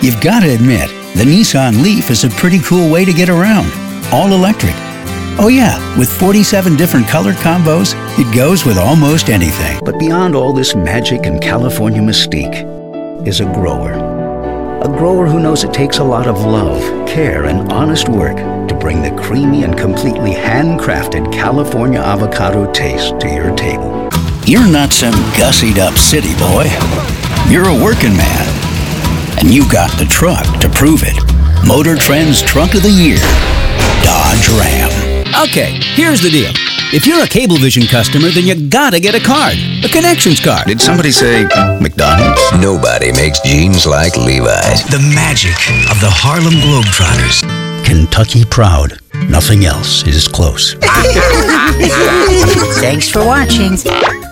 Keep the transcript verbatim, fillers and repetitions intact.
You've got to admit, the Nissan Leaf is a pretty cool way to get around. All electric. Oh yeah, with forty-seven different color combos, it goes with almost anything. But beyond all this magic and California mystique is a grower. A grower who knows it takes a lot of love, care, and honest work to bring the creamy and completely handcrafted California avocado taste to your table. You're not some gussied-up city boy. You're a working man. And you've got the truck to prove it. Motor Trend's Truck of the Year, Dodge Ram. Okay, here's the deal. If you're a Cablevision customer, then you gotta get a card. A connections card. Did somebody say McDonald's? Nobody makes jeans like Levi's. The magic of the Harlem Globetrotters. Kentucky proud. Nothing else is close. Thanks for watching.